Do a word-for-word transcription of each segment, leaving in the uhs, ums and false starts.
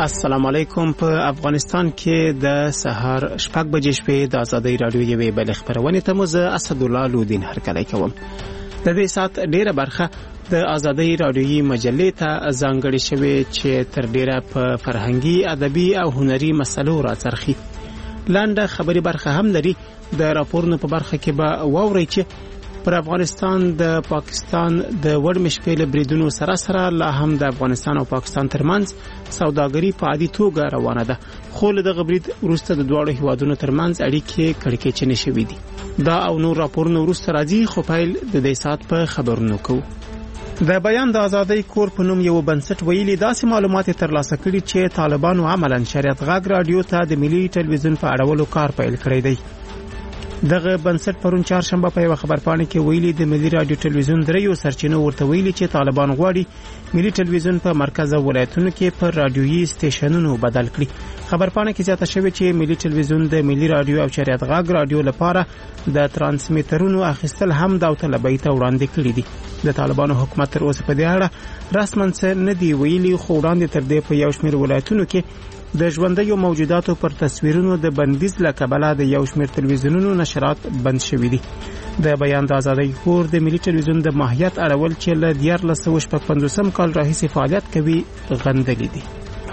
السلام علیکم. په افغانستان کې د سهار شپږ بجې شپې د ازادۍ رادیو یوې بل خبرونه ته مو زه اسدالله لودین هرکلی کوم. د دې سات ډیره برخه د ازادۍ رادیویي مجلې ته ځانګړې شوې چې تر ډیره په فرهنګي، ادبي او هنري مسلو راڅرخي. لاندې خبري برخه هم لري. د راپورونو په برخه کې به واورئ چې پر افغانستان د پاکستان د وړمشپېل بریدونو سره سره لا هم د افغانستان او پاکستان ترمنځ سوداګري په عادي توګه روانه ده، خو له دغه برید وروسته د دواړو هیوادونو ترمنځ اړیکې کړکېچنې شوې دي. دا او نور راپورونه وروسته راځي، خو پیل د دې سات په خبرونو کوو. د بیان د ازادۍ کور په نوم یو بنسټ ویلي داسې معلومات ترلاسه کړي چې طالبانو عملاً شریعت غږ رادیو ته د ملي ټلویزیون په اړولو کار پیل کړی دی. دغه بنسټ پرون چهارشنبه په یو خبرپاڼه کې ویلي د ملي رادیو ټلویزیون دریو سرچینو ورته ویلي چې طالبان غواړي ملي ټلویزیون په مرکز او ولایتونو کې پر رادیويي سټیشنونو بدل کړي. خبرپاڼه کې زیاته شوې چې ملي ټلویزیون د ملي رادیو او شریعت غږ رادیو لپاره د ترانسمیټرونو اخیستل هم داوطلبۍ ته وړاندې کړي دي. د طالبانو حکومت تر اوسه په دې اړه رسماً څه نه دی ویلي، خو وړاندې تر دې په یو شمېر ولایتونو کې د ژوندیو موجوداتو پر تصویرونو د بندیز له کبله د یو شمېر تلویزیونونو نشرات بند شوي دي. د بیان د ازادۍ کور د ملي ټلویزیون د ماهیت اړول چې له دیارلس سوه شپږ پنځوسم کال راهیسې فعالیت کوي غندلي دي.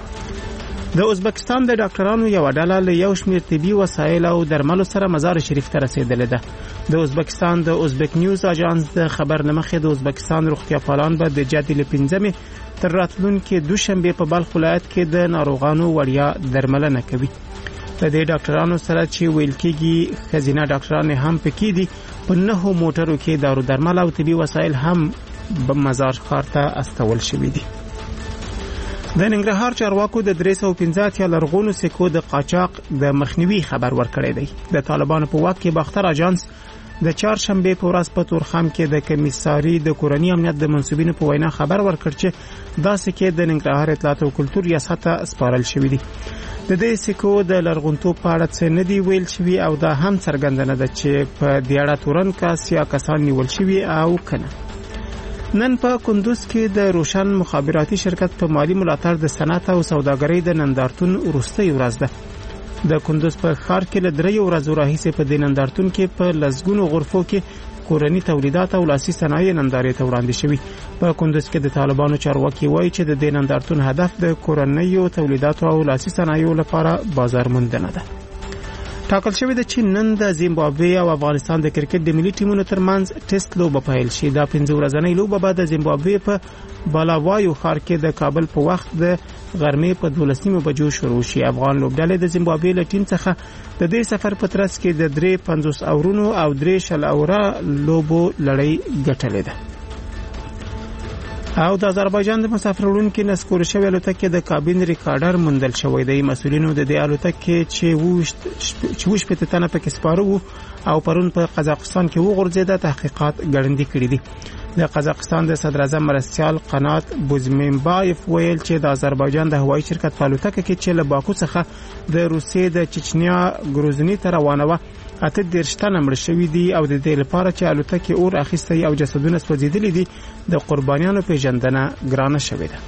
د ازبکستان د ډاکټرانو یو ډله له یو شمېر طبي وسایل او درملو سره مزار شریف ته رسیدلې ده. د ازبکستان د ازبک نیوز اژانس د خبر نه مخې د ازبکستان روغتیا پالان به د جدي له پنځمې تر راتلونکي دوشنبه په بلخ ولایت کې د ناروغانو وړیا درملنه کوي. د دې ډاکټرانو سره چې ویل کېږي ښځینه ډاکټران هم پکې دي، په نهو موټرو کې دارو درمل او طبي وسایل هم په مزار ښار ته استول شوي دي. د ننګرهار چارواکو د درې سوه پنځه اتیا لرغونو سکو د قاچاق د مخنیوي خبر ورکړی دی. د طالبانو په واک کې باختر اژانس د چهارشنبه په ورځ په تورخم کې د کمیساري د کورنۍ امنیت د منسوبینو په وینا خبر ورکړ چې دا سکې د ننګرهار اطلاعات او کلتور ریاست ته سپارل شوي دي. د دې سکو د لرغونتوب په اړه څه نه دی ویل شوي او دا هم څرګندونه ده چې په دې اړه تورن کس یا کسان نیول شوي او کنه. نن په کندوز کې د روشن مخابراتي شرکت په مالی ملاتړ د صنعت او سوداګرۍ د نندارتون وروستۍ ورځ ده. د کندوز په ښار کې له دریو ورځو راهیسې په دې نندارتون کې په لسګونو غرفو کې کورني تولیدات او لاسي صنایع نندارې ته وړاندې شوي. په کندوز کې د طالبانو چارواکي وایي چې د دې نندارتون هدف د کورنیو تولیداتو او لاسي صنایعو لپاره بازار موندنه ده. ټاکل شوی ده چې نن د زیمبابوې او افغانستان د کرکټ د ملي ټیمونو ترمنځ ټیسټ لوبه پیل شي. دا پنځه ورځنۍ لوبه به د زیمبابوې په بالاوایو ښار کې د کابل په وخت د غرمې په دولس نیمو بجو شروع شي. افغان لوبډلې د زیمبابوې له ټیم څخه د دې سفر په ترڅ کې د درې پنځوس اورونو او درې شل اوره لوبو لړۍ ګټلې ده. او د آذربایجان د مسافر وړونکو نسکور شوی الوتکې د کابین ریکارډر موندل شوی دی. مسؤلینو د دې الوتکې چې وشت چې وش په تنه پکې سپاره وو او پرون په قزاقستان کې وغورځیده تحقیقات ګړندې کړي دي. د قزاقستان د صدر اعظم مرستیال قنات بوزمنبایف ویل چې د آذربایجان د هوایي شرکت په الوتکه کې چې له باکو څخه د روسیې د چچنیا ګروزني ته روانه وه اته دېرش تنه مړه شوي دي او د دې لپاره چې الوتکې اور اخیستی او جسدونه سوځېدلي دي د قربانیانو پیژندنه ګرانه شوې ده.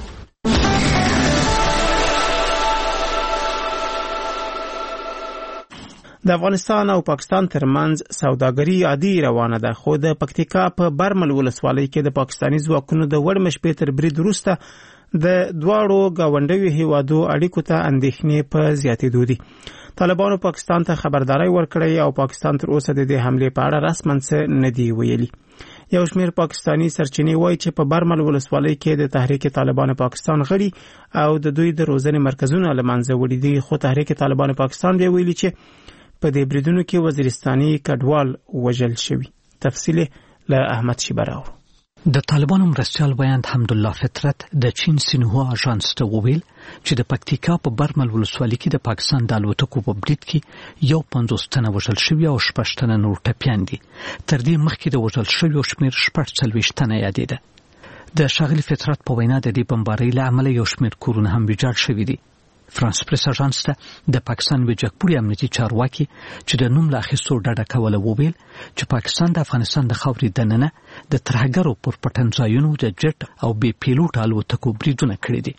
د افغانستان او پاکستان ترمنځ سوداګري عادي روانه ده، خو د پکتیکا په برمل ولسوالۍ کې د پاکستاني ځواکونو د وړمشپې تر برید وروسته د دواړو ګاونډیو هیوادو اړیکو ته اندېښنې په زیاتېدو دي. طالبانو پاکستان ته خبرداري ورکړې او پاکستان تر اوسه د دې حملې په اړه رسماً څه نه دی ویلي. یو شمېر پاکستانی سرچینې وایي چې په برمل ولسوالۍ کې د تحریک طالبان پاکستان غړي او د دوی د روزنې مرکزونه له منځه وړي دي، خو تحریک طالبان پاکستان بیا ویلي چې په دې بریدونو کې وزیرستاني کډوال وژل شوي. تفصیل له احمد شیبراو. د طالبانو مرستیال بیان حمدالله فطرت د چین سینهوا اژانس ته وویل چې د پکتیکا په برمل ولسوالۍ کې د پاکستان د الوتکو په برید کې یو پنځوس تنه وژل شوي او شپږ تنه نور ټپیان دي. تر دې مخکې د وژل شویو شمېر شپږ څلوېښت تنه یادېده. د ښاغلي فطرت په وینا د دې بمبارۍ له امله یو شمېر کورونه هم ویجاړ شوي دي. فرانس پریس اژانس ته د پاکستان ویجاړپوړي امنیتي چارواکي چې د نوم له اخیستو ډډه کوله وویل چې پاکستان د افغانستان د خاورې دننه د ترهګرو پر پټنځایونو د جټ او بې پیلوټ الوتکو بریدونه کړي دي.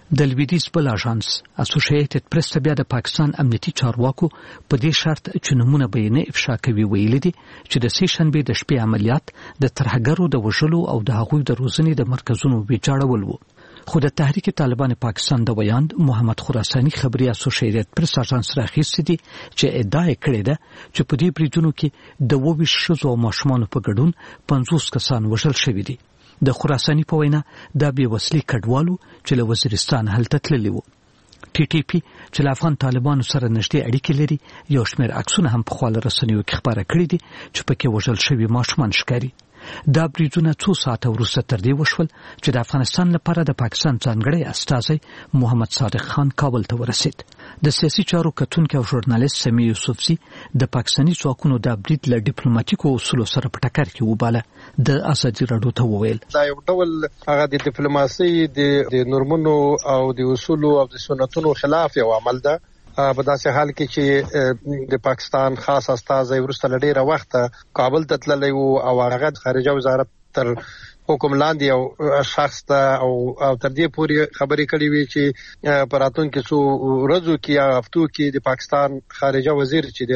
د لویدیځ بل اژانس اسوسییټډ پریس بیا د پاکستان امنیتي چارواکو په دې شرط چې نمونه به نه افشا کوي ویلي دي چې د سې شنبه د شپې عملیات د ترهګرو د وژلو او د هغوی د روزنې د مرکزونو ویجاړول وو. خو د تحریک طالبان پاکستان د ویاند محمد خراساني خبري اسوسییټډ پریس اژانس راخیستي دي چې ادعا کړې ده چې په دې بریدونو کې د وویش شوزو او ماشومان په ګډون پنځوس کسان وژل شوي دي. د خراساني په وینا دا به وسلې کډوالو چې له وزیرستان هلته تللي وو. ټي ټي پی چې له افغان طالبانو سره نږدې اړیکې لري یو شمېر عکسونه هم په خپل رسنیو کې خبره کړې دي چې پکې وژل شوي ماشومان ښکاري. دا بریدونه څو ساعته وروسته تر دې وشول چې د افغانستان لپاره د پاکستان ځانګړی استازی محمد صادق خان کابل ته ورسید. د سیاسي چارو کتونکي او ژورنالیست سمیع یوسفزي د پاکستاني ځواکونو د برید له ډیپلوماټیکو اصولو سره په ټکر کې وباله. د ازادي راډیو ته وویل دا یو ډول هغه د ډیپلوماسي د نورمونو او د اصولو او د سنتونو خلاف یو عمل ده. په داسې حال کې چې د پاکستان خاص استازی ورسته لډیره وخت کابل ته تللی وو او هغه خارجه وزارت تر حکم لاندې او شخص ته او تر دې پورې خبرې کړې وي چې په راتلونکو څو ورځو کې یا هفتو کې د پاکستان خارجه وزیر چې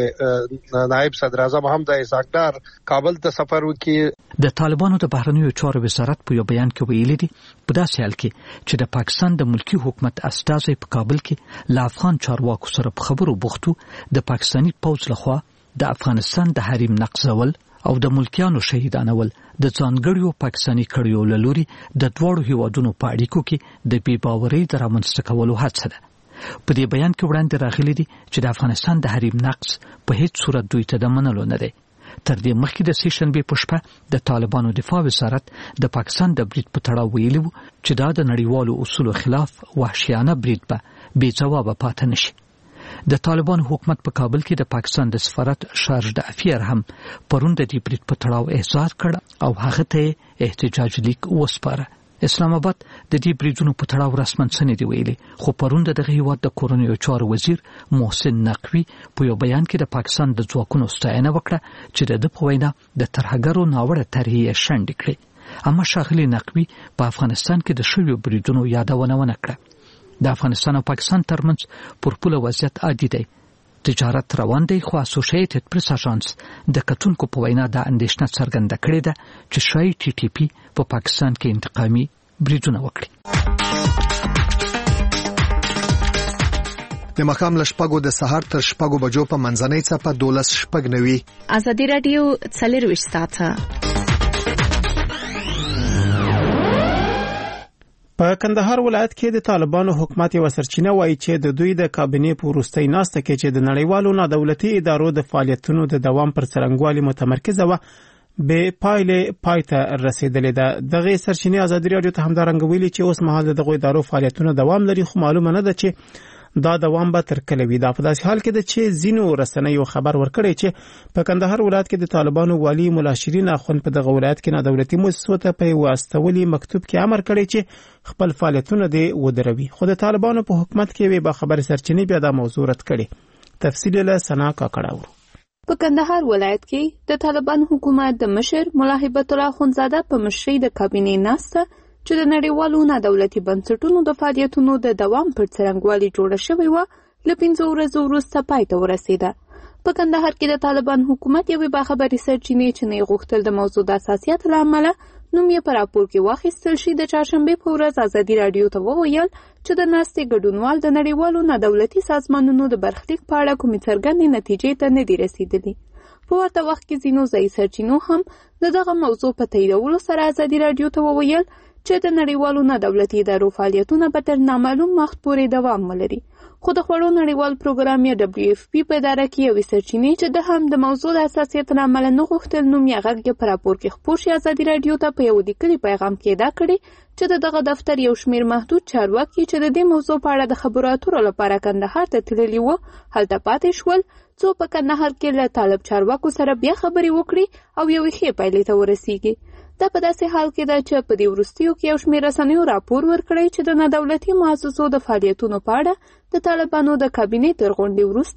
د نائب صدر اعظم هم د اسحاق کابل ته سفر وکړي. د طالبانو د بهرنیو چارو وزارت په یو بیان کې ویلي دي په داسې حال کې چې د پاکستان د ملکی حکومت استازی په کابل کې له افغان چارواکو سره په خبرو بوختو د پاکستاني پوځ لخوا د افغانستان د حریم نقضول او د ملکیانو شهیدانول د ځانګړیو پاکستاني کړیو له لوري د دوړو هیوادونو په اړیکو کې د بې باورۍ د رامنځته کولو هڅه ده. په دې بیان کې وړاندې راغلي دي چې د افغانستان د حریم نقض په هیڅ صورت دوی ته د منلو نه دی. تر دې مخکې د سې شنبې په شپه د طالبانو دفاع وزارت د پاکستان د برید په تړاو ویلي وو چې دا د نړیوالو اصولو خلاف وحشیانه برید به بې ځوابه پاتې نشي. د طالبانو حکومت په کابل کې د پاکستان د سفارت شارج د افیر هم پرون د دې برید په تړاو احضار کړ او هغه ته احتجاج لیک وسپاره. اسلام آباد د دې بریدونو په تړاو رسمن څه نه دی ویلي، خو پرون دغه هیواد د کورنیو چارو وزیر محسن نقوی په یو بیان کې د پاکستان د ځواکونو ستاینه وکړه چې د په وینا د ترهګرو ناوړه طرحې شنډ کړې. اما ښاغلي نقوی په افغانستان کې د شویو بریدونو یادونه ونه کړه. د افغانستان او پاکستان ترمنځ پر پوله وضعیت عادي دی، تجارت روان دی، خو اسوسییټډ پریس اژانس د کتونکو په وینا د اندېښنه څرګنده کړې ده چې شاید ټي ټي پی په پاکستان کې انتقامي بریدونه وکړي. د مخام لشپګو د سهار تر شپګو بجو په منځنۍ څپه دولس شپږ نوي. ازادي رادیو څلرویشت ساعته. په کندهار ولایت کې د طالبانو حکومت یو سرچینه وایي چې د دوی د کابینې په وروستۍ ناسته کې چې د نړیوالو نادولتي ادارو د فعالیتونو د دوام پر څرنګوالي متمرکزه و به پایلې پایته رسیدلې ده. دغه سرچینه ازادي رادیو ته همدارنګ ویلي چې اوس مهال دغه ادارو فعالیتونه دوام لري، خو معلومه نه ده چې دا دوام به تر کله وي. دا په داسې حال کې ده چې ځینو رسنیو خبر ورکړی چې په کندهار ولایت کې د طالبانو والی مولا شیرین اخوند په دغه ولایت کې نادولتي مؤسسو ته په واستولي مکتوب کې امر کړی چې خپل فعالیتونه دې ودروي، خو د طالبانو په حکومت کې وي به خبر سرچینې بیا د موضوع رد کړي. تفصیل له سنا کاکړاو. په کندهار ولایت کې د طالبان حکومت د مشر مولا هیبت الله اخوندزاده په مشرۍ د کابینې ناسته چې د نړیوالو نادولتي بنسټونو د فعالیتونو د دوام پر څرنګوالي جوړه شوې وه له پنځو ورځو وروسته پای ته ورسېده. په کندهار کې د طالبان حکومت یوې باخبرې سرچینې چې نه غوښتل د موضوع د حساسیت له امله نوم یې په راپور کې واخیستل شي د چهارشنبې په ورځ ازادي راډیو ته وویل چې د ناستې ګډونوال د نړیوالو نادولتي سازمانونو د برخلیک په اړه کومې څرګندې نتیجې ته نه دي رسېدلي. په ورته وخت کې ځینو ځایي سرچینو هم د دغه موضوع په تاییدولو سره ازادي راډیو ته وویل چې د نړیوالو نادولتي ادارو فعالیتونه به تر نامعلوم وخت پورې دوام ولري. خو د خوړو نړیوال پروګرام یا دبلیو اف پی په اداره کې یوې سرچینې چې د هم د موضوع د حساسیت له امله نه غوښتل نوم یې غږ یې په راپور کې خپور شي ازادي راډیو ته په یو لیکلي پیغام کې ادعا کړې چې د دغه دفتر یو شمېر محدود چارواکي چې د دې موضوع په اړه د خبرو اترو لپاره کندهار ته تللي وو هلته پاتې شول، څو په کندهار کې له طالب چارواکو سره بیا خبرې وکړي او یوې ښې پایلې ته ورسیږي. دا په داسې حال کې ده چې په دې وروستیو کې یو شمېر رسنیو راپور ورکړی چې د نادولتي مؤسسو د فعالیتونو په اړه د طالبانو د کابینې تر غونډې وروسته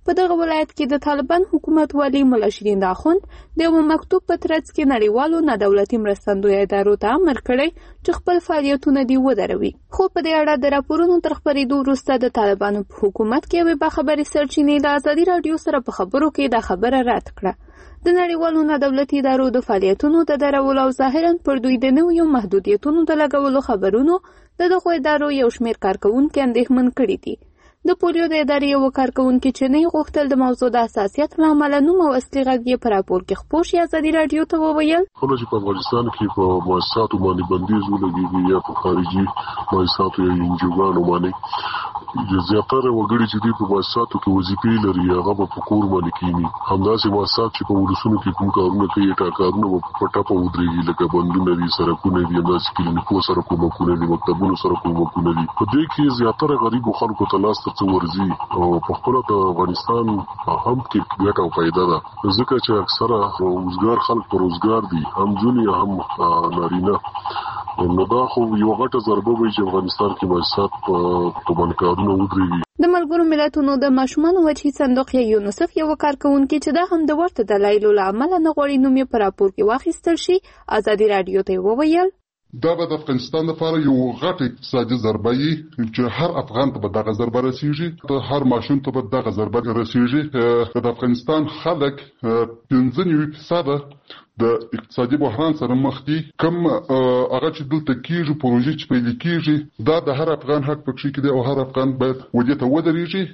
په دغه ولایت کې د طالبان حکومت والی ملا شیرین اخوند د یو مکتوب په ترڅ کې نړیوالو نه دولتي مرستندوی ادارو ته امر کړی چې خپل فعالیتونه دی ودروي. خو په دې اړه د راپورونو تر خپرېدو وروسته د طالبانو په حکومت کې یوې باخبرې سرچینې د ازادي راډیو سره په خبرو کې دا خبره رد کړه. د نړیوالو نه دولتي ادارو د فعالیتونو د درولو او ظاهرا پر دوی د نویو محدودیتونو د لګولو خبرونو د دغو ادارو یو شمېر کارکوونکي اندېښمن کړي دي. د پولیو د ادارې یو کارکوونکي چې نه غوښتل د موضوع د حساسیت له امله نوم او اصلي غږ یې په راپور کې خپور شي ازادي راډیو ته وویل کله چې په افغانستان کې په مؤسساتو باندې بندیز ولګېږي یا په خارجي مؤسساتو یا انجوګانو باندې زیاتره وګړي چې دي په مؤسساتو کې وظیفې لري هغه په کور باندې کینی همداسې مؤسسات چې په ولسونو کې کوم کارونه کوي ټاکارونه په پټه په ودرېږي لکه بندونه دي سرکونه دي همداسې کلینیکو سره کومکونه دي مکتبونو سره کومکونه دي په دې کې زیاتره غریبو خلکو ته لاس څه ورزي او په خپل د افغانستان هم کې ګټه او فائدہ ده ځکه چې اکثره روزګار خلک په روزګار دي هم ځونی هم نارینه نو دا خو یو غټه ضربه وي چې افغانستان کې مؤسسات په بانکارونو ودرېږي. د ملګرو ملتونو د ماشومانو وجهي صندوق یا یونیسف یو کارکوونکي چې دا هم د ورته دلایلو له امله نه غواړي نوم یې په راپور کې واخیستل شي ازادي راډیو ته وویل دا به د افغانستان لپاره یو غټ اقتصادي ضربه وي چې هر افغان ته به دغه ضربه رسیږي هر ماشوم ته به دغه ضربه رسیږي. د افغانستان خلک پنځه نوي فیصده د اقتصادي بحران سره مخ دي کوم هغه چې دلته کېږي پروژې چې پیل کېږي دا د هر افغان حق پکې کې دی او هر افغان باید ودې ته ودرېږي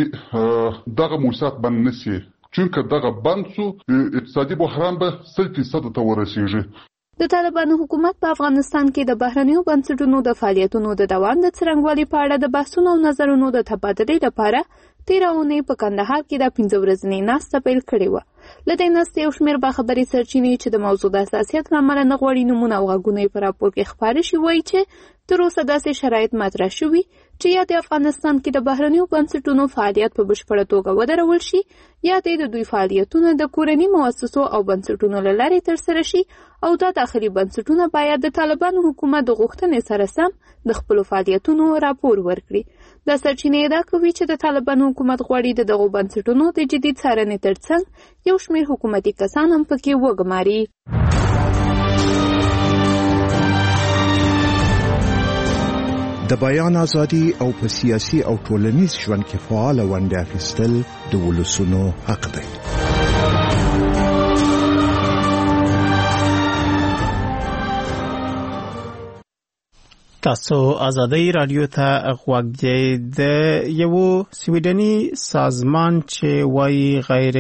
چې دغه موسسات بند نشي چونکه دغه بند سو اقتصادي بحران به سل فیصد ته ورسیږي. د طالبانو حکومت په افغانستان کې د بهرنیو بنسټونو د فعالیتونو د دوام د څرنګوالي په اړه د بحثونو او نظرونو د تبادلې لپاره تېره اونۍ په کندهار کې د پنځه ورځنۍ ناسته پیل کړې وه. له دې ناستې یو شمېر باخبرې سرچینې چې د موضوع د حساسیت له امله نه غواړي نومونه او غږونه یې په راپور کې خپاره شي وایي چې تر اوسه داسې شرایط مطرح شوي چې یا د افغانستان کې د بهرنیو بنسټونو فعالیت په بشپړه توګه ودرول شي یا د دوی فعالیتونه د کورني مؤسسو او بنسټونو له لارې ترسره شي او دا داخلي بنسټونه باید د طالبانو حکومت د غوښتنې سره سم د خپلو فعالیتونو راپور ورکړي. دا سرچینې ادعا کوي چې د طالبانو حکومت غواړي د دغو بنسټونو د جدي څارنې ترڅنګ یو شمېر حکومتي کسان هم پکې وګماري. د بیان ازادي او په سیاسي او ټولنیز ژوند کې فعال ونډه اخیستل د ولسونو حق دی. تاسو ازادي رادیو ته غوږ دی. د یو سویډني سازمان چې وایي غیر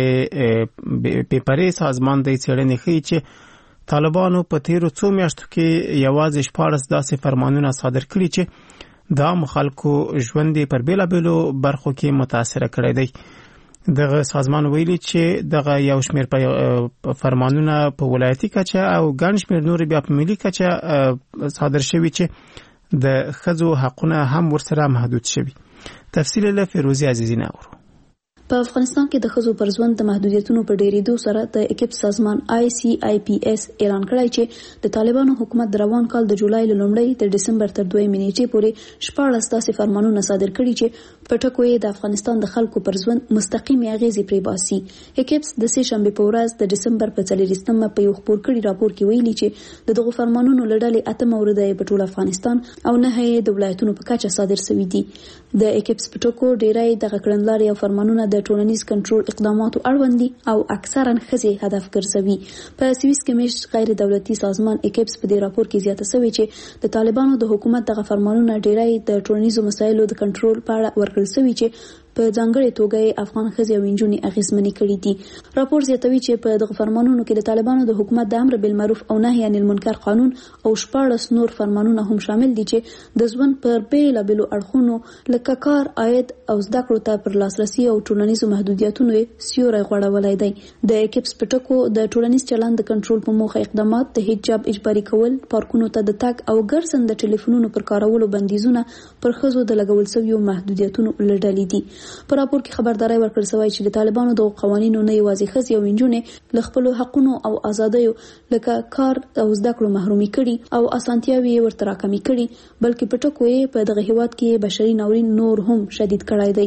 پیپري سازمان د څېړنې ښیي چې طالبانو په تیرو څو میاشتو کې یوازې شپاړس داسې فرمانونه صادر کړي چې د عامو خلکو ژوند پر بیلابیلو برخو کې متاثره کړی دی. دغه سازمان ویلي چې دغه یو شمېر فرمانونه په ولایتي کچه او ګڼ شمېر نور بیا په ملي کچه صادر شوي چې د ښځو حقونه هم ورسره محدود شوي. تفصیل له فیروزي عزیزی نه اورو. په افغانستان کې د ښځو پر ژوند د محدودیتونو په ډېرېدو سره د اکیپ سازمان آی سی آی پی اس اعلان کړی چې د طالبانو حکومت د روان کال د جولای له لومړۍ تر ډسمبر تر دویمې نیټې پورې شپاړس داسې فرمانونه صادر کړي چې په ټکو یې د افغانستان د خلکو پر ژوند مستقیمې اغېزې پرې باسي. اکیپس د سې شنبې په ورځ د ډسمبر په څلېرویشتمه په یو خپور کړي راپور کې ویلي چې د دغو فرمانونو له ډلې اته مورده یې په ټول افغانستان او نهه یې د ولایتونو په کچه صادر شوي دي. د اکیپس په ټکو ډېری دغه کړنلارې او فرمانونه د ټولنیز کنټرول اقداماتو اړوند دي او اکثرا ښځې هدف ګرځوي. په سویس کې مېشت غیر دولتي سازمان اکیپس په دې راپور کې زیاته شوې چې د طالبانو د حکومت دغه فرمانونه ډېری د ټولنیزو مسایلو د کنټرول په اړه ورکړل شوي چې په ځانګړې توګه افغان ښځې او نجونې اغېزمنې کړي دي. راپور زیاتوي چې په دغه فرمانونو کې د طالبانو د حکومت د امر بالمعروف او نهي عن المنکر قانون او شپاړس نور فرمانونه هم شامل دي چې د ژوند پر بیلابیلو اړخونو لکه کار، عاید او زده کړو ته پر لاسرسي او ټولنیزو محدودیتونو سیوری غوړولی دی. د اکیپس په ټکو د ټولنیز چلند د کنټرول په موخه اقدامات د حجاب اجباري کول، پارکونو ته د تګ او ګرځند د ټلیفونونو پر کارولو بندیزونه پر ښځو د لګول شویو محدودیتونو له ډلې دي. په راپور کې خبرداري ورکړل شوې چې د طالبانو د قوانینو نه یوازې ښځې او نجونې له خپلو حقونو او آزادیو لکه کار او زده کړو محرومي کړي او اسانتیاوې ورته راکمې کړي، بلکې په ټکو یې په دغه هیواد کې بشري ناورین نور هم شدید کړی دی.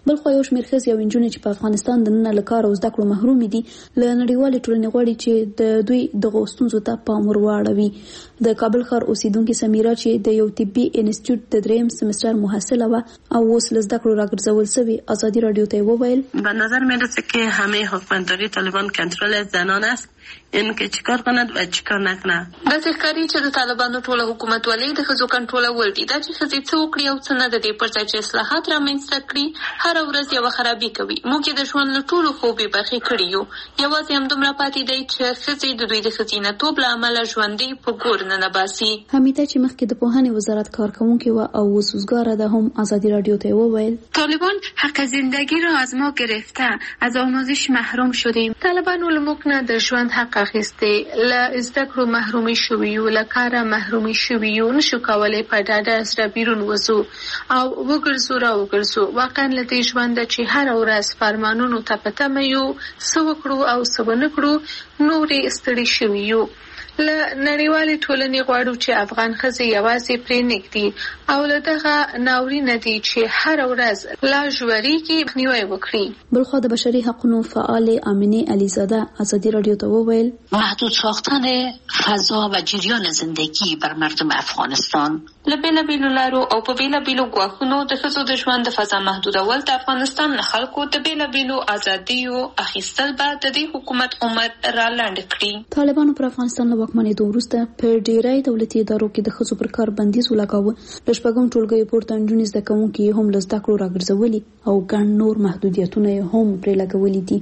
بل خو یو شمېر ښځې او نجونې چې په افغانستان د نن له کار او زده کړو محروم دي له نړیوالې ټولنې غواړي چې د دوی دغه ستونزو ته پام ور واړوي. د کابل ښار اوسیدونکې سمیرا چې د یو طبي انسټیټیوټ د دریم سمستر محصله وه او اوس له زده کړو راګرځول شوې ازادي رادیو ته وویل به نظر میرسه که همه حکومتداری طالبان کنترل زنان است، این که چیکار کند و چیکار نکنه. داسې ښکاري چې د طالبانو ټوله حکومتولي د ښځو کنټرولول دي. دا چې ښځې څه وکړي او څه نه، د دې پر ځای چې اصلاحات رامنځته کړي هره ورځ یوه خرابي کوي. موږ یې د ژوند له ټولو خوبې برخې کړي یو، یوازې همدومره پاتې دی چې ښځې د دوی د ښځینه‌توب له امله ژوندۍ په ګور ننباسي. حمیده چې مخکې د پوهنې وزارت کارکوونکې وه او اوس وزګاره ده هم ازادي رادیو ته وویل طالبان حق زندگی را از ما گرفته، از آموزش محروم شدیم. طالبانو له موږ نه د ژوند حق اخیستی، له زده کړو محرومي شوي یو، له کاره محرومي شوي یو، نشو کولی په ډاډه زړه بیرون وځو او وګرځو را وګرځو. واقعا له دې ژونده چې هره ورځ فرمانونو ته په تمه یو، څه وکړو او څه ونه کړو، نورې ستړي شوي یو. له نړیوالې ټولنې غواړو چې افغان ښځې یوازې پرې نږدي او له دغه ناورینه دي چې هره ورځ لا ژورېږي مخنیوی وکړي. بلخوا د بشري حقونو فعال امینه علیزاده ازادي رادیو ته وویل محدود ساختن فضا و جریان زندگی بر مردم افغانستان له بېلابېلو لارو او په بېلابېلو ګواښونو د ښځو د ژوند د فضا محدودول د افغانستان له خلکو د بېلابېلو ازادیو اخیستل به د دې حکومت عمر را لنډ کړي. طالبانو پر افغانستان له واکمنېدو وروسته په ډېری دولتي ادارو کې د ښځو پر کار بندیز ولګاوه. له شپږم ټولګیو پورته نجونې زده کوونکي یې هم له زده کړو راګرځولي او ګڼ نور محدودیتونه یې هم پرې لګولي دي.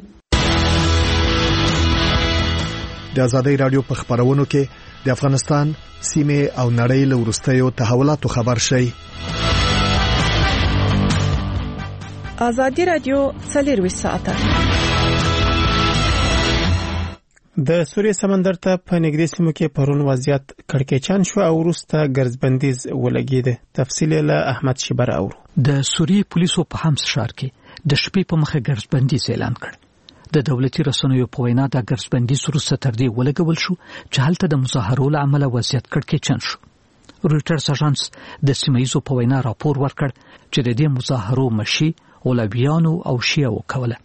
د ازادۍ رادیو په خبرونو کې د افغانستان سیمه او نړۍ له وروستیو تحولاتو خبر شي. ازادي رادیو څلور ساعته د سوریې سمندر ته په نږدې سیمو کې پرون وضعیت کړکېچن شو او وروسته ګرځبندیز ولګېده. تفصیل له احمد شیبر اورو. د سوریې پولیسو په حمص ښار کې د شپې په مخه ګرځبندیز اعلان کړ. د دولتي رسنیو په وینا د ګرځبندیز وروسته تر دې ولګول شو چې هلته د مظاهرو له امله وضعیت کړکېچن شو. رویټرز اژانس د سیمه‌ییزو په وینا راپور ورکړ چې د دې مظاهرو مشي اولویانو او شیعو کوله.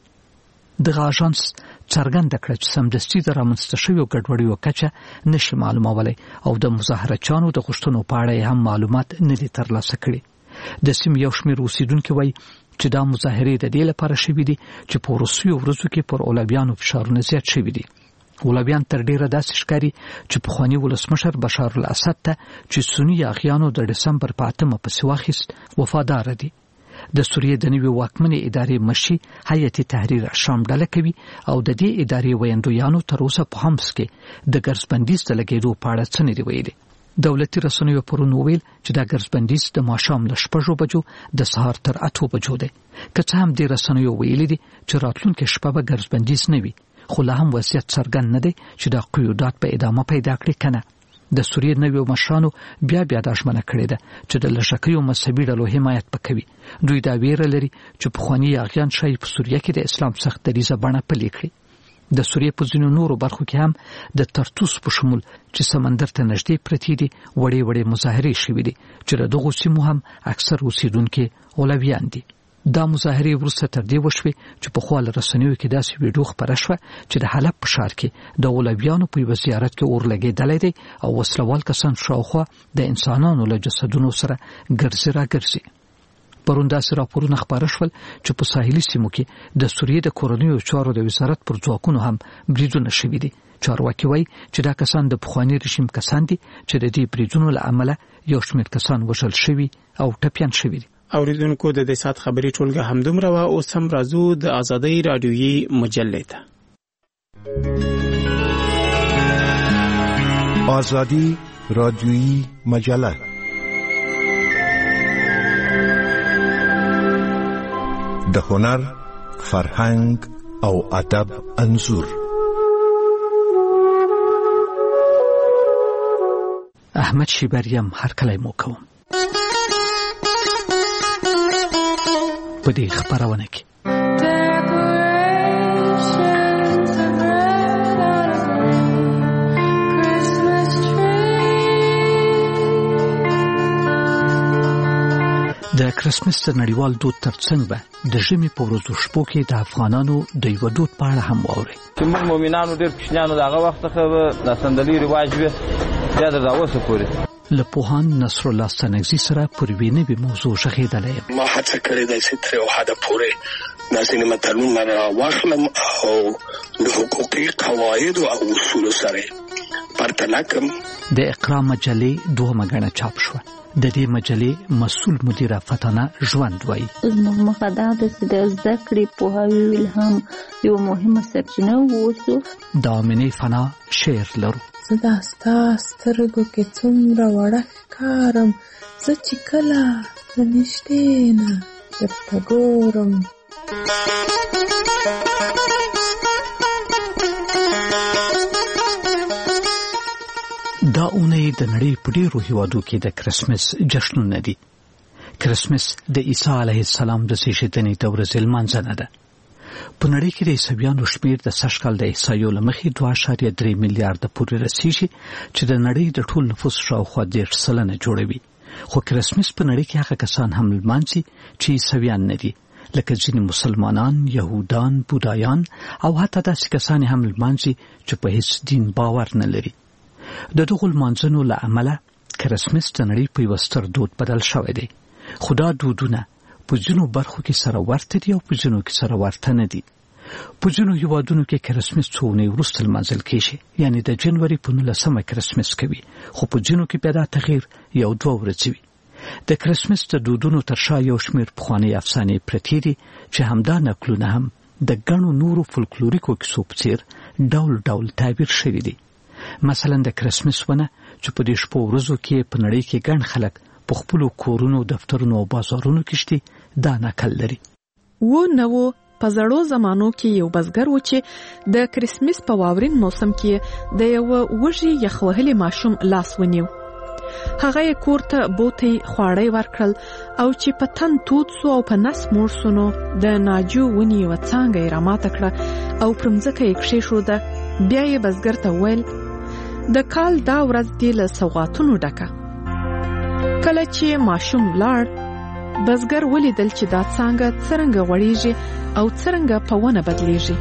دغه اژانس څرګنده کړه چې سمدستي د رامنځته شویو ګډوډیو کچه نشي معلومولای او د مظاهرچیانو د غوښتنو په اړه هم معلومات نه دي ترلاسه کړي. د سیمې یو شمېر اوسیدونکي وایي چې دا مظاهرې د دې لپاره شوې دي چې په وروستیو ورځو کې پر اولویانو فشارونه زیات شوي دي. اولویان تر ډیره داسې ښکاري چې پخواني ولسمشر بشار الاسد ته چې سني یاغیانو د دسمبر په اتمه پسې واخیست وفادار دي. د سوریې د نوې واکمنې ادارې مشي هیئت تحریر شام ډله کوي او د دې ادارې ویندویانو تر اوسه په حمص کې د ګرځبندیز د لګېدو په اړه څه نه دي ویلي. دولتي رسنیو پرون ویل چې دا ګرځبندیز د ماښام له شپږو بجو د سهار تر اتو بجو دی. که څه هم د رسنیو ویلي دي چې راتلونکي شپه به ګرځبندیز نه وي، خو لا هم وضعیت څرګند نه دی چې دا قیودات په ادامه پیدا کړي کنه. د سوریې نویو مشرانو بیا بیا دا ژمنه کړې ده چې د لږکیو مذهبي ډلو حمایت وکوي. دوی دا ویره لري چې پخواني یاغیان شاید په سوریه کې د اسلام سخت دریځه بڼه پلي کړي. د سوریې په ځینو نورو برخو کې هم د ترتوس په شمول چې سمندر ته نږدې پرتې دي وړې وړې مظاهرې شوې دي چې له دغو سیمو هم اکثر اوسیدونکي اولویان دي. دا مظاهرې وروسته تر دې وشوې چې په خپل رسنیو کې داسې ویډیو خپره شوه چې د حلب په ښار کې د اولویانو په یو زیارت کې اور لګېدلی دی او وسلوال کسان شاوخوا د انسانانو له جسدونو سره ګرځي را ګرځي. پرون داسې راپورونه خپاره شول چې په ساحلي سیمو کې د سوریې د کورنیو چارو د وزارت پر ځواکونو هم بریدونه شوي دي. چارواکي وایي چې دا کسان د پخواني رژیم کسان دي چې د دې بریدونو له امله یو شمېر کسان وژل شوي او ټپیان شوي دي. اوریدونکو د دې سات خبري ټولګه همدومره و. اوس هم راځو د ازادۍ رادیویي مجلې ته. ازادي رادیویي مجله د هنر، فرهنګ او ادب انځور. احمد شیبریم هر کله مو کوم په دې خبرونه کې. د کرسمس د نړیوال دود ترڅنګ به د ژمي په ورځو شپو کې د افغانانو د یو دود په اړه هم واوري. چې موږ مؤمنانو ډېر کوچنیانو دغه وخت څخه د سندلي رواج وي بیا د راوسه پورې له پوهان نصر الله ستانکزي سره پر وینوي موضوع شغېدلی یم. ما هڅه کړې ده چې تر یو حده پورې دا ځینې متلونه راواخلم او د حقوقي قواعدو او اصولو سره پرتله کړم. د اقرا مجلې دوهمه ګڼه چاپ شوه. د دې مجلې مسؤل مدیره فتانه ژوند وایي زموږ موخه دا ده چې د زده کړې پوهاوي الهام یو مهمه سرچینه واوسو. د آمنې فنا شعر لرو. زه دا ستا سترګو کې څومره وړه ښکارم، زه چې کله د نږدې نه درته ګورم. دا اونۍ د نړۍ په ډېرو هیوادو کې د کرسمس جشنونه دي. کرسمس د عیسی علیه السلام د زیږېدنې د ورځې لمانځنه ده. په نړۍ کې د عیسویانو شمېر د سږ کال د احصایو له مخې دوه اعشاریه درې میلیارده پورې رسیږي چې د نړۍ د ټول نفوس شاوخوا دېرش سلنه جوړوي. خو کرسمس په نړۍ کې هغه کسان هم لمانځي چې عیسویان نه دي، لکه ځینې مسلمانان، یهودان، بودایان او حتی داسې کسان هم لمانځي چې په هیڅ دین باور نه لري. د دغو لمانځنو له امله کرسمس د نړۍ په یو ستر دود بدل شوی دی. خو دا دودونه په ځینو برخو کې سره ورته دي او په ځینو کې سره ورته نه دي. په ځینو هیوادونو کې کرسمس څو اونۍ وروسته لمانځل کېږي، یعنې د جنوري په نولسمه کرسمس کوي، خو په ځینو کې بیا دا تغییر یو دوه ورځې وي. د کرسمس د دودونو تر شا یو شمېر پخوانۍ افسانې پرتې دي چې همدا نکلونه هم د ګڼو نورو فولکلوریکو کیسو په څېر ډول ډول تعبیر شوي دي. مثلا د کرسمس ونه چې په دې شپو ورځو کې په نړۍ کې ګڼ خلک په خپلو کورونو، دفترونو او بازارونو کې شتي دا نکل لري. و نو په زړو زمانو کې یو بزګر و چې د کرسمس په واورین موسم کې د یو وږي یخ وهلي ماشوم لاس ونیو. هغه یې کور ته بوتي خواړی ورکړل او چې په تن تود سو او په نس موړ سونو د ناجو ونی و څانګه یې راماته کړه او پر مځکه یې کښېښوده. بیا یې بزګر ته وویل د کال دا ورځ دې له سوغاتونو ډکه. کله چې ماشوم لاړ، بزګر ولیدل چې دا څانګه څرنګه غوړېږي او څرنګه په ونه بدلیږي.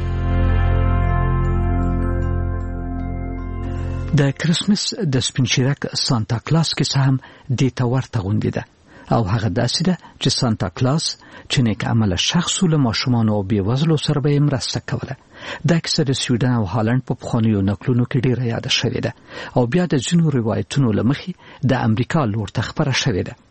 د کرسمس د سپینچیرک سانتا کلاس کیسه هم دې ته ورته غوندې ده او هغه داسې ده چې سانتا کلاس چې نیک عمله شخص له ماشومانو او بېوزلو سره به یې مرسته کوله. دا کیسه د سویډن او هالند په پخوانیو نکلونو کې ډېره یاده شوې ده او بیا د ځینو روایتونو له مخې د امریکا لور ته خپره شوې ده.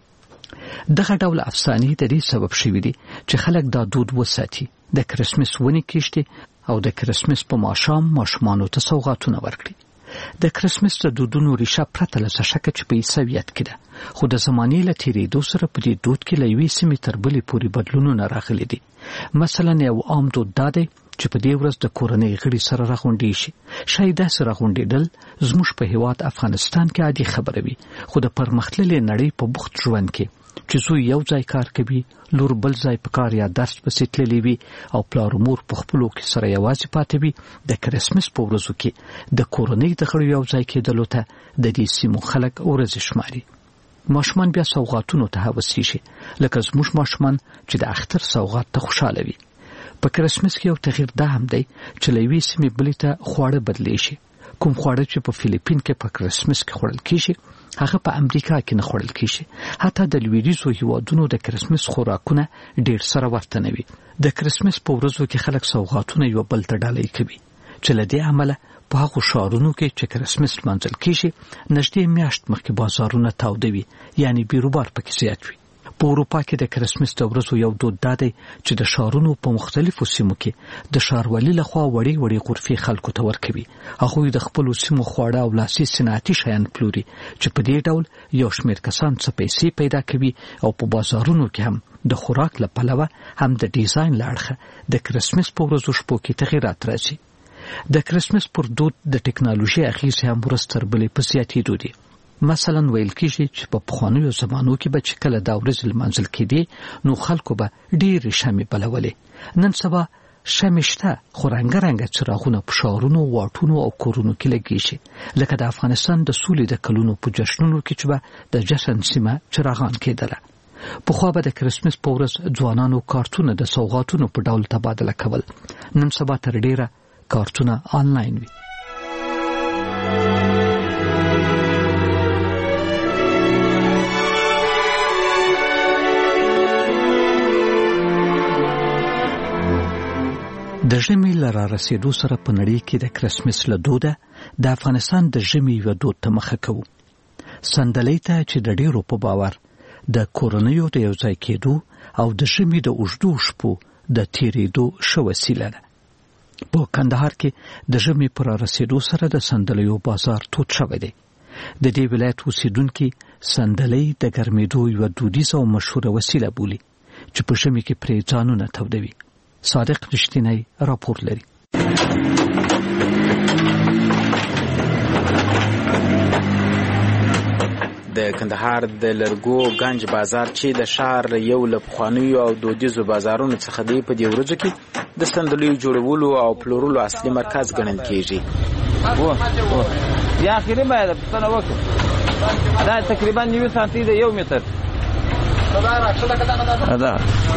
دغه ډول افسانې د دې سبب شوي دي چې خلک دا دود وساتي، د کرسمس ونې کښېږدي او د کرسمس په ماښام ماشومانو ته سوغاتونه ورکړي. د کرسمس د دودونو ریشه پرته له څه شکه چې په عیسویت کې ده، خو د زمانې له تېرېدو سره په دې دود کې له یوې سیمې تر بلې پورې بدلونونه راغلي دي. مثلا یو عام دود دا دی چې په دې ورځ د کورنۍ غړي سره راغونډې شي. شاید داسې راغونډېدل زموږ په هېواد افغانستان کې عادي خبره وي، خو د پرمختللې نړۍ په بوخت ژوند کې چې زوی یو ځای کار کوي، لور بل ځای په کار یا درس پسې تللی وي او پلار مور په خپلو کې سره یوازې پاتې وي، د کرسمس په ورځو کې د کورنۍ د غړو یو ځای کېدلو ته د دې سیمو خلک ورځې شماري. ماشومان بیا سوغاتونو ته هوسېږي، لکه زموږ ماشومان چې د اختر سوغات ته خوشحاله وي. په کرسمس کې یو تغییر دا هم دی چې له یوې سیمې بلې ته خواړه بدلی شي. کوم خواړه چې په فلیپین کې په کرسمس کې خوړل کېږي هغه په امریکا کې نه خوړل کېږي. حتی د لویدیځو هیوادونو د کرسمس خوراکونه ډېر سره ورته نه وي. د کرسمس په ورځو کې خلک سوغاتونه یو بل ته ډالۍ کوي چې له دې عمله په هغو ښارونو کې چې کرسمس لمانځل کېږي نږدې میاشت مخکې بازارونه تاوده وي، یعنې بیروبار پکې زیات وي. په اروپا کې د کرسمس د ورځو یو دود دا دی چې د ښارونو په مختلفو سیمو کې د ښاروالي لخوا وړې وړې غرفې خلکو ته ورکوي. هغوی د خپلو سیمو خواړه او لاسي صنعتي شیان پلوري چې په دې ډول یو شمېر کسان څه پیسې پیدا کوي او په بازارونو کې هم د خوراک له پلوه هم د ډیزاین له اړخه د کرسمس په ورځو شپو کې تغیرات راځي. د کرسمس پر دود د ټکنالوژي اغېزې هم ورځ تر بلې په زیاتېدو دي. مثلا ویل کېږي چې په پخوانیو زمانو کې به چې کله دا ورځې لمانځل کېدې نو خلکو به ډېرې شمعې بلولې. نن سبا شمعې شته، خو رنګه رنګه څراغونه په ښارونو، واټونو او کورونو کې لګېږي، لکه د افغانستان د سولې د کلونو په جشنونو کې چې به د جشن سیمه چراغان کېدله. پخوا به د کرسمس په ورځ ځوانانو کارتونه د سوغاتونو په ډول تبادله کول. نن سبا تر ډیره کارتونه آنلاین وي. د ژمي له رارسېدو سره په نړۍ کې د کرسمس له دوده د افغانستان د ژمي یو دود ته مخه کوو. سندلۍ ته چې د ډیرو په باور د کورنیو د یو ځای کېدو او د ژمي د اوږدو شپو د تېرېدو ښه وسیله ده. په کندهار کې د ژمي په رارسېدو سره د سندلیو بازار تود شوی دی. د دې ولایت اوسېدونکي سندلۍ د ګرمېدو یوه دودیزه او مشهوره وسیله بولي چې په ژمي کې پرې ځانونه تودوي. صادق رښتینی راپور لري. د کندهار د لرګو گنج بازار چې د ښار یو له پخوانیو او دودیزو بازارونو څخه دی، په دې ورځو کې د سندلیو جوړولو او پلورلو اصلي مرکز ګڼل کېږي. یا اخري باید پوښتنه وکړو، دا تقریبا نوي سانتي د یو متر دا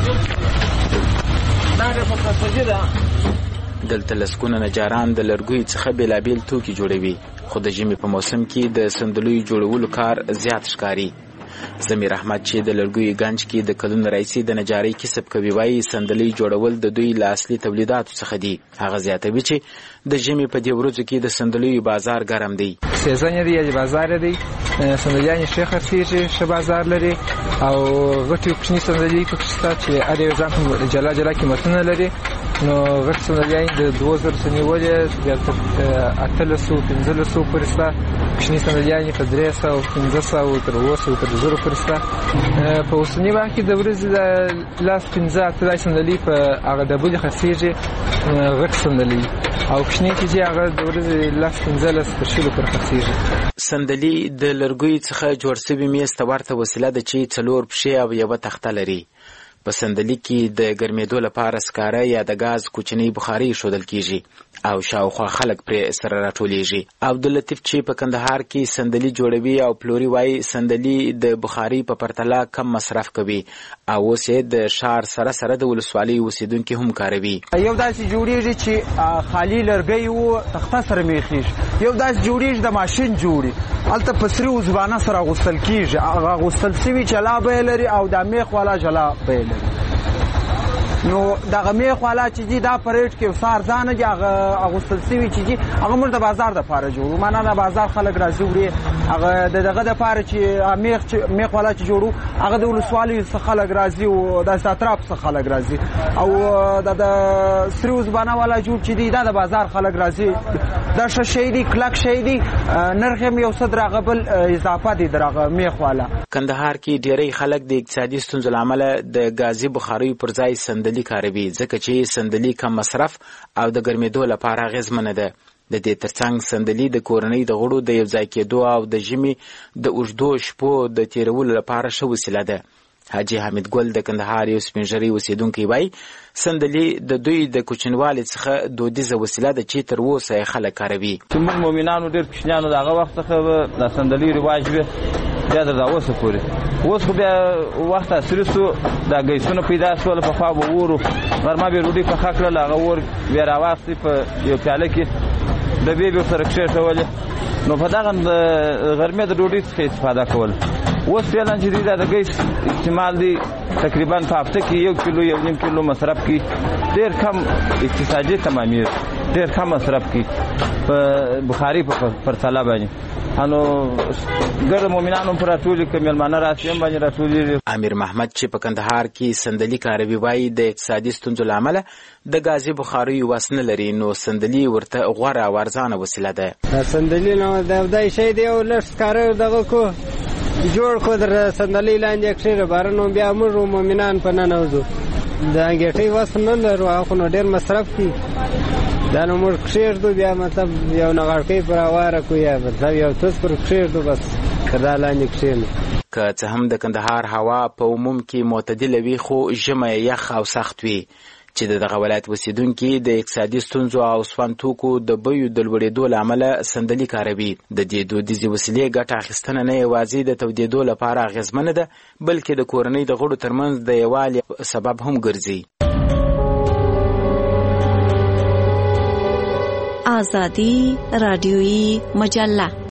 دلته لسګونه نجاران د لرګیو څخه بېلابېل توکي جوړوي، خو د ژمي په موسم کې د سندلیو جوړولو کار زیات ښکاري. ضمیر احمد چې د لرګیو گنج کې د کلونو راهیسې د نجارۍ کسب کوي، وایي سندلۍ جوړول د دوی له اصلي تولیداتو څخه دي. هغه زیاتوي چې د ژمي په دې ورځو کې د سندلیو بازار ګرم دی. سیزن دی یا بازار دی، سندلیان ښه خرڅېږي، ښه بازار لري او غټې او کوچنۍ سندلۍ پکې شته چې هر یو ځان جلا جلا قیمتونه لري. نو غټ سندلیان د دوه زرو څخه نیولې بیا تر اتلس سوه پنځلس سوه پورې شته، کوچنۍ سندلیان په درې سوه پنځه سوه تر اووه سوه تر زرو پورې شته. په اوسني وخت کې د ورځې د لاس پنځه اتلس سندلۍ په هغه ډبلې خرڅېږي غټ سندلۍ، او کوچنۍ چې هغه د ورځې لاس پنځلس تر شلو پورې خرڅېږي. سندلۍ د لرګیو څخه جوړ شوي میز ته ورته وسیله ده چې څلور پښې او یوه تخته لري. په سندلۍ کې د ګرمېدو لپاره سکاره یا د غاز کوچنۍ بخاري ښودل کېږي او شاوخوا خلک پرې سره راټولیږي. عبداللطیف چې په کندهار کې سندلۍ جوړوي او پلوري، وایي سندلۍ د بخاري په پرتله کم مصرف کوي او اوس یې د ښار سره سره د ولسوالۍ اوسېدونکي هم کاروي. یو داسې جوړېږي چې خالي لرګی و تخته سره میخېږي، یو داسې جوړېږي د ماشین جوړي، هلته په سري وزبانه سره اغوستل کېږي، هغه اغوستل سوي جلا بیه لري او دا میخ والا جلا بیه لري. نو دغه میخ والا چې دي دا په ریټ کې څه ارزانه دي، هغه اغوستل سوي چې دي هغه موږ د بازار دپاره جوړو، معنا د بازار خلک راځي وړي، هغه د دغه دپاره چې میخ میخ والا چې جوړو هغه د ولسوالیو څخه خلک راځي او داسې اطراف څخه خلک راځي، او د سري وزبانه والا جوړ چې دي دا د بازار خلک راځي. دا ښه شی دی، کلک شی دی، نرخ یې یو څه د هغه بل اضافه دی د هغه میخ والا. کندهار کې ډېری خلک د اقتصادي ستونزو له امله د ګازي بخاریو پر ځای سندلي کاروي، ځکه چې سندلي کم مصرف او د ګرمېدو لپاره اغېزمنه ده. د دې ترڅنګ سندلي د کورنۍ د غړو د یو ځای کېدو او د ژمي د اوږدو شپو د تېرولو لپاره ښه وسیله ده. حاجي حمید ګل د کندهار یو سپین ږیری اوسېدونکی وایي سندلي د دوی د کوچنیوالي څخه دودیزه وسیله ده چې تر اوسه یې خلک کاروي. چې موږ مؤمنانو ډېر کوچنیانو د هغه وخت څخه د سندلي رواج وي بیا تر اوسه پورې. اوس خو بیا وخت عصري سو، دا ګیسونه پیدا شول، پخوا به اور و، غرمه به یې ډوډۍ پخه کړله، هغه اور بیا راواخېستې په یو پیاله کې ډبې به ورسره کښېښولې، نو په دغه غرمې د ډوډۍ څخه استفاده کول. اوس فعلا چې دی دا د ګیس استعمال دی تقریبا په هفته کې یو کیلو یو نیم کیلو مصرف کی، ډېر کم اقتصادي تمامېږي، ډېر کم مصرف کی په بخاري په پرتله باندې. انو ګرد مؤمنانو پر راټولي کې مېلمانه راشي هم باندې راټولېږي. امیر محمد چې په کندهار کې سندلي کاروي وایي د اقتصادي ستونزو له امله د ګازي بخاریو وس نه لري، نو سندلي ورته غوره او ارزانه وسیله ده. سندلي نو د دای شی دی او لږ ښکاره دغه کو جوړ کو در سندلي لاندې کښېږه بارنو بیا موږ مؤمنان په ننوځو، د انګېټۍ وس نه لرو، هغه نو ډېر مصرف کی، دا نو موږ کښېږدو بیا مطلب یو نغړکۍ پر هواره کړو یا مطلب یو څه پر کښېږدو بس تر دا لاندې کښېنو. که څه هم د کندهار هوا په عموم کې معتدله وي، خو ژمی یخ او سخت وي. چې دغه ولایت اوسیدونکي د اقتصادي ستونزو او سون توکو د بیو د لوړېدو له امله صندلي کاروي. د دې دودیزې وسیلې ګټه اخیستنه نه یوازې د تودېدو لپاره اغېزمنه ده بلکې د کورنۍ د غړو ترمنځ د یووالي سبب هم ګرځي. آزادی رادیویی مجله